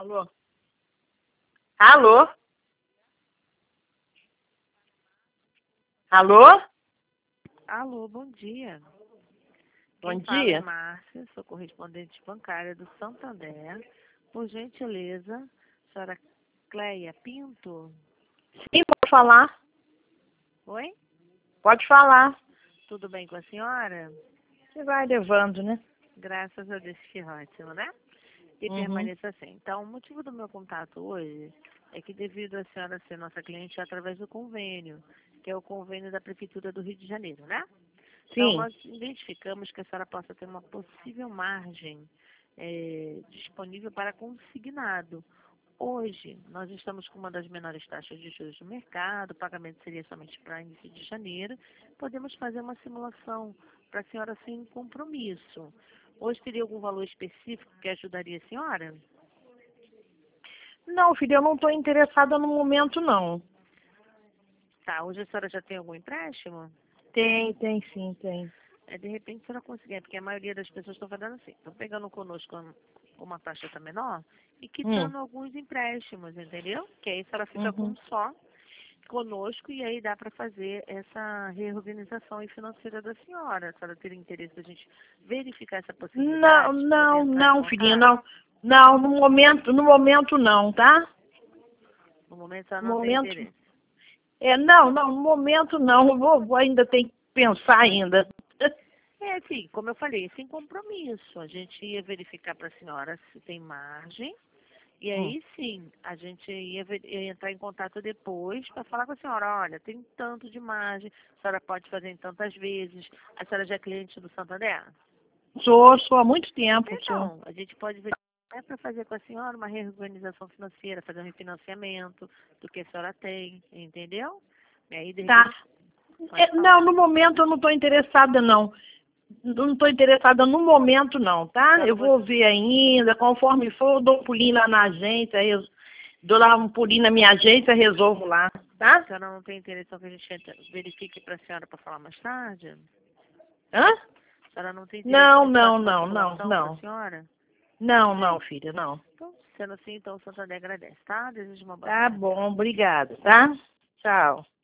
Alô? Alô? Alô? Alô, bom dia. Bom Quem fala é dia. Márcia, sou correspondente bancária do Santander. Por gentileza, senhora Cleia Pinto? Sim, pode falar. Oi? Pode falar. Tudo bem com a senhora? Você vai levando, né? Graças a Deus, que ótimo, né? E Uhum. permaneça assim. Então, o motivo do meu contato hoje é que devido a senhora ser nossa cliente através do convênio, que é o convênio da Prefeitura do Rio de Janeiro, né? Então, Sim. nós identificamos que a senhora possa ter uma possível margem disponível para consignado. Hoje, nós estamos com uma das menores taxas de juros do mercado, o pagamento seria somente para início de janeiro. Podemos fazer uma simulação para a senhora sem compromisso. Hoje teria algum valor específico que ajudaria a senhora? Não, filha, eu não estou interessada no momento, não. Tá, hoje a senhora já tem algum empréstimo? Tem sim, tem. De repente a senhora conseguir, porque a maioria das pessoas estão fazendo assim, estão pegando conosco uma taxa tá menor e Hum. quitando alguns empréstimos, entendeu? Que aí a senhora fica com Uhum. um só conosco e aí dá para fazer essa reorganização financeira da senhora. A senhora teria interesse da gente verificar essa Não, possibilidade, poder não, entrar em não, filhinha, contato? não. Não, no momento não, tá? No momento a senhora No não tem momento. interesse. Não, no momento não. Eu vou ainda tem que pensar ainda. É assim, como eu falei, sem compromisso. A gente ia verificar para a senhora se tem margem. E Hum. aí sim, a gente ia entrar em contato depois para falar com a senhora, olha, tem tanto de margem, a senhora pode fazer em tantas vezes, a senhora já é cliente do Santander? Sou há muito tempo, sou. Então, a gente pode ver para fazer com a senhora uma reorganização financeira, fazer um refinanciamento do que a senhora tem, entendeu? E aí, de Tá. repente, pode Não, falar. no momento eu não estou interessada, não. Não estou interessada no momento, não, A tá? senhora Eu gost... vou ver ainda, conforme for, eu dou um pulinho lá na agência, dou lá um pulinho na minha agência, resolvo lá, a tá? senhora não tem interesse que a gente verifique para a senhora para falar mais tarde? Hã? A senhora não tem interesse que Não, a gente não, faça uma não, não, simulação para a não. senhora? Não, não, filha, não. Então, sendo assim, então o Santander agradece, tá? Desejo uma boa Tá tarde. bom, obrigada, tá? Tchau.